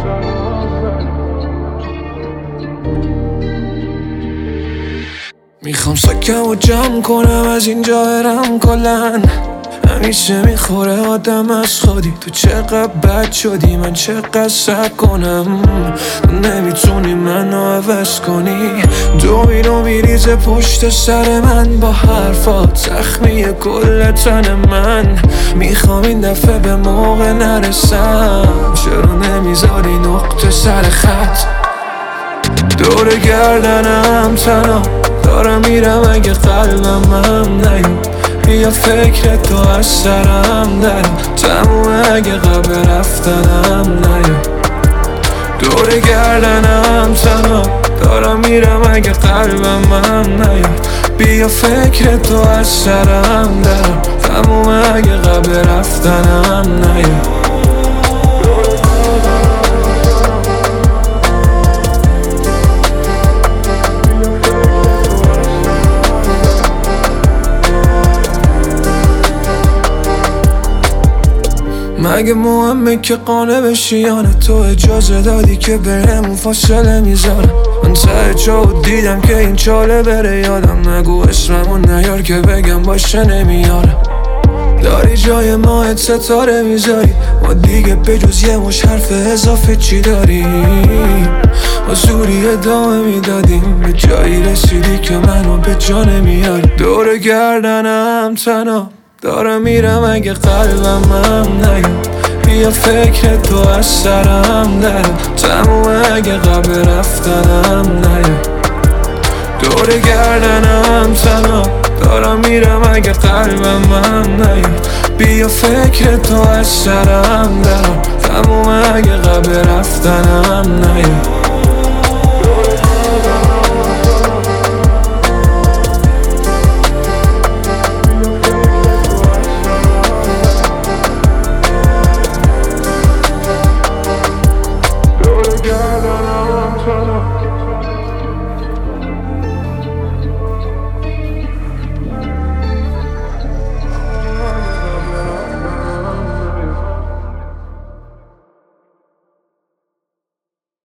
میخوام سکم و جمع کنم از اینجا برم کلن. همیشه میخوره آدم از خودی، تو چقدر بد شدی من چقدر صبر کنم. نمیتونی منو عوض کنی، دومینو میریزه پشت سر من با حرفات، زخمی کل تن من. میخوام این دفعه به موقع نرسم، چرا نمیذاری نقطه سر خط؟ دور گردنم تنها دارم میرم، اگه قلبم هم نیاد بیا فکر تو از سرم درم تمومه، اگه قبل رفتنم نیاد. دور گردنم تنها دارم میرم، اگه قلبم هم نیاد بیا فکر تو از سرم درم تمومه، اگه قبل رفتنم نیاد. مگه مهمه که قانع بشی یا نه؟ تو اجازه دادی که برمون فاصله میذارم. من ته چاو دیدم که این چاله بره یادم، نگو اسممو نیار که بگم باشه نمیارم. داری جای ماه ستاره میذاری، ما دیگه بجز یه مش حرف اضافه چی داریم؟ ما زوری ادامه میدادیم، به جایی رسیدی که منو به جا نمیاری. دور گردنم تنها دارم میرم، اگه قلبم هم نیاد بیا فکر تو از سرم درم تمومه، اگه قبل رفتنم نیاد. دور گردنم تنها دارم میرم، اگه قلبم هم نیاد بیا فکر تو از سرم درم تمومه، اگه قبل رفتنم نیاد.